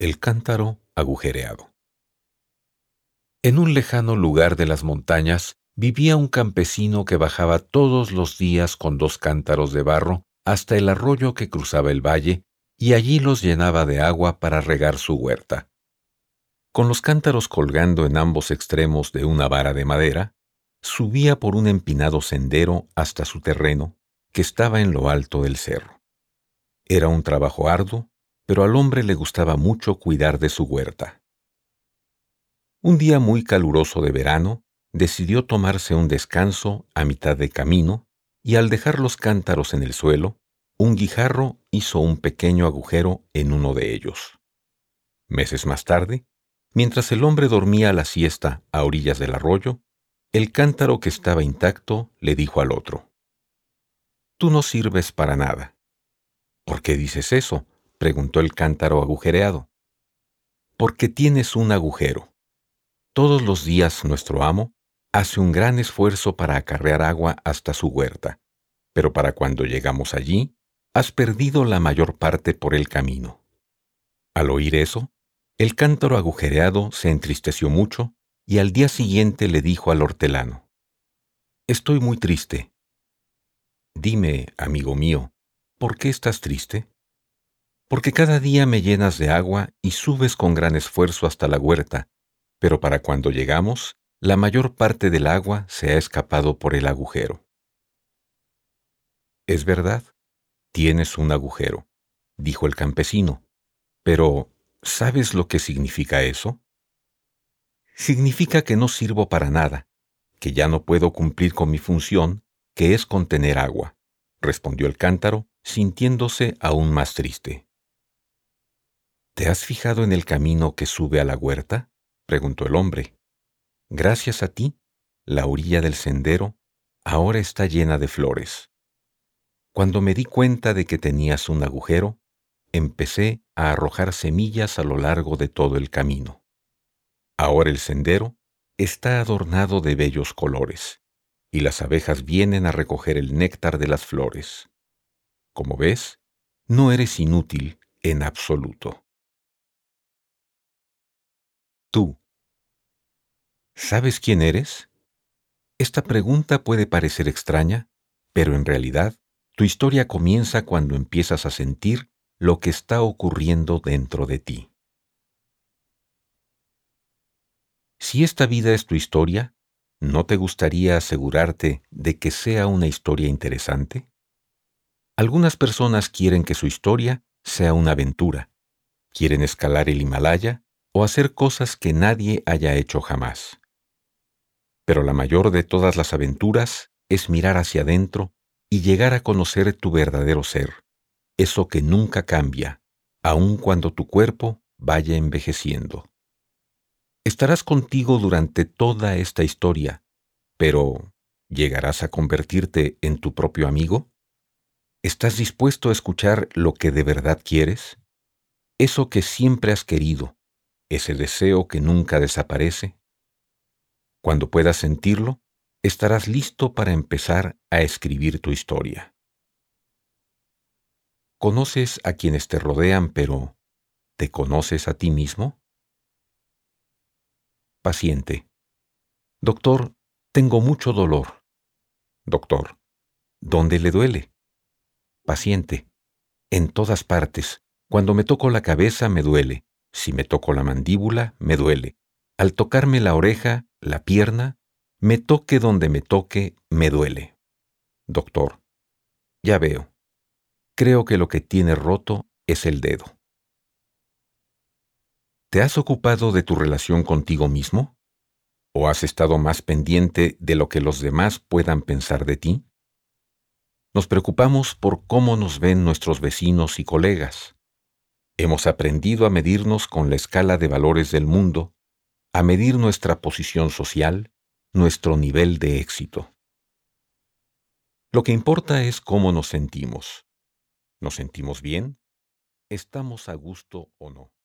El cántaro agujereado. En un lejano lugar de las montañas vivía un campesino que bajaba todos los días con 2 cántaros de barro hasta el arroyo que cruzaba el valle y allí los llenaba de agua para regar su huerta. Con los cántaros colgando en ambos extremos de una vara de madera, subía por un empinado sendero hasta su terreno, que estaba en lo alto del cerro. Era un trabajo arduo, pero al hombre le gustaba mucho cuidar de su huerta. Un día muy caluroso de verano, decidió tomarse un descanso a mitad de camino y al dejar los cántaros en el suelo, un guijarro hizo un pequeño agujero en uno de ellos. Meses más tarde, mientras el hombre dormía la siesta a orillas del arroyo, el cántaro que estaba intacto le dijo al otro: «Tú no sirves para nada». «¿Por qué dices eso?», preguntó el cántaro agujereado. «Porque tienes un agujero. Todos los días nuestro amo hace un gran esfuerzo para acarrear agua hasta su huerta, pero para cuando llegamos allí, has perdido la mayor parte por el camino». Al oír eso, el cántaro agujereado se entristeció mucho y al día siguiente le dijo al hortelano: «Estoy muy triste». «Dime, amigo mío, ¿por qué estás triste?» «Porque cada día me llenas de agua y subes con gran esfuerzo hasta la huerta, pero para cuando llegamos, la mayor parte del agua se ha escapado por el agujero». «Es verdad, tienes un agujero», dijo el campesino, «pero ¿sabes lo que significa eso?» «Significa que no sirvo para nada, que ya no puedo cumplir con mi función, que es contener agua», respondió el cántaro, sintiéndose aún más triste. «¿Te has fijado en el camino que sube a la huerta?», preguntó el hombre. «Gracias a ti, la orilla del sendero ahora está llena de flores. Cuando me di cuenta de que tenías un agujero, empecé a arrojar semillas a lo largo de todo el camino. Ahora el sendero está adornado de bellos colores, y las abejas vienen a recoger el néctar de las flores. Como ves, no eres inútil en absoluto». Tú, ¿sabes quién eres? Esta pregunta puede parecer extraña, pero en realidad, tu historia comienza cuando empiezas a sentir lo que está ocurriendo dentro de ti. Si esta vida es tu historia, ¿no te gustaría asegurarte de que sea una historia interesante? Algunas personas quieren que su historia sea una aventura. Quieren escalar el Himalaya o hacer cosas que nadie haya hecho jamás. Pero la mayor de todas las aventuras es mirar hacia adentro y llegar a conocer tu verdadero ser, eso que nunca cambia, aun cuando tu cuerpo vaya envejeciendo. Estarás contigo durante toda esta historia, pero ¿llegarás a convertirte en tu propio amigo? ¿Estás dispuesto a escuchar lo que de verdad quieres? Eso que siempre has querido, ese deseo que nunca desaparece. Cuando puedas sentirlo, estarás listo para empezar a escribir tu historia. Conoces a quienes te rodean, pero ¿te conoces a ti mismo? Paciente: «Doctor, tengo mucho dolor». Doctor: «¿Dónde le duele?» Paciente: «En todas partes. Cuando me toco la cabeza me duele. Si me toco la mandíbula, me duele. Al tocarme la oreja, la pierna, me toque donde me toque, me duele». Doctor: «Ya veo. Creo que lo que tiene roto es el dedo». ¿Te has ocupado de tu relación contigo mismo? ¿O has estado más pendiente de lo que los demás puedan pensar de ti? Nos preocupamos por cómo nos ven nuestros vecinos y colegas. Hemos aprendido a medirnos con la escala de valores del mundo, a medir nuestra posición social, nuestro nivel de éxito. Lo que importa es cómo nos sentimos. ¿Nos sentimos bien? ¿Estamos a gusto o no?